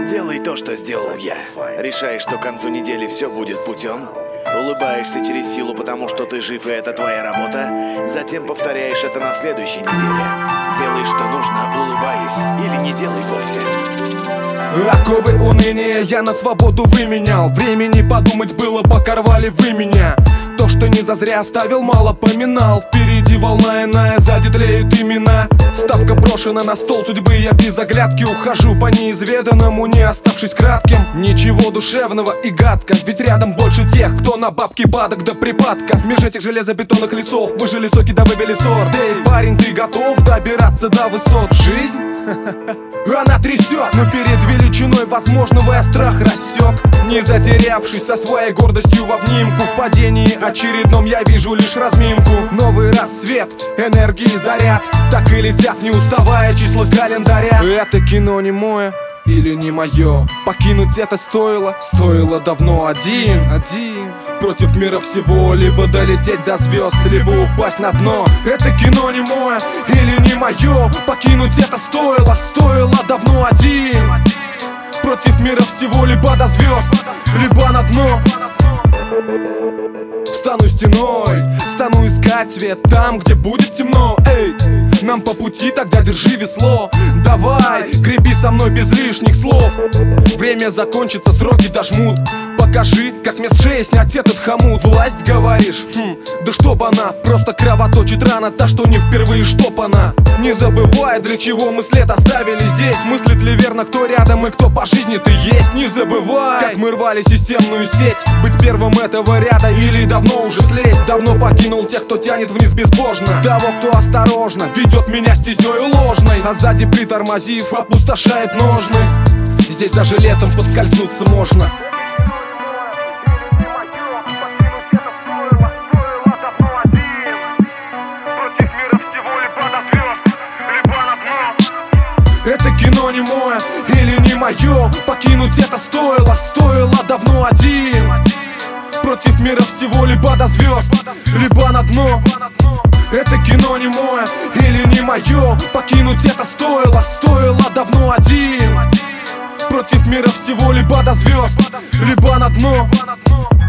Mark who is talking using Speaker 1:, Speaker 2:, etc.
Speaker 1: Делай то, что сделал я. Решаешь, что к концу недели все будет путем. Улыбаешься через силу, потому что ты жив, и это твоя работа. Затем повторяешь это на следующей неделе. Делай, что нужно, улыбаясь, или не делай вовсе.
Speaker 2: Оковы уныния я на свободу выменял. Времени подумать было, пока рвали вы меня. То, что не зазря оставил, мало поминал. Впереди волна иная, сзади тлеют имена. Ставка брошена на стол судьбы, я без оглядки ухожу по неизведанному, не оставшись кратким. Ничего душевного и гадко, ведь рядом больше тех, кто на бабки падок до припадка. Меж этих железобетонных лесов выжили соки да выбили сорт. Эй, парень, ты готов добираться до высот? Жизнь? Она трясет, но перед величиной возможного я страх рассек. Не затерявшись со своей гордостью в обнимку, в падении очередном я вижу лишь разминку. Новый рассвет, энергии заряд, так и летят, не уставая числа календаря. Это кино не мое или не мое? Покинуть это стоило давно. Один против мира всего, либо долететь до звезд, либо упасть на дно. Это кино не мое или не мое? Покинуть это стоило давно. Один против мира всего, либо до звезд, либо на дно. Стану стеной, стану искать свет там, где будет темно. Эй, нам по пути, тогда держи весло. Давай, греби со мной без лишних слов. Время закончится, сроки дожмут. Покажи, как мне с шеи снять этот хомут. Власть, говоришь? Да чтоб она просто кровоточит рана, та, что не впервые штопана. Не забывай, для чего мы след оставили здесь. Мыслит ли верно, кто рядом и кто по жизни ты есть. Не забывай, как мы рвали системную сеть. Быть первым этого ряда или давно уже слезть. Давно покинул тех, кто тянет вниз безбожно. Того, кто осторожно ведет меня стезёю ложной, а сзади притормозив, опустошает ножны. Здесь даже летом подскользнуться можно. Это кино не мое или не мое? Покинуть это стоило давно. Один против мира всего, либо до звезд, либо на дно. Это кино не мое или не мое? Покинуть это стоило давно. Один против мира всего, либо до звезд, либо на дно.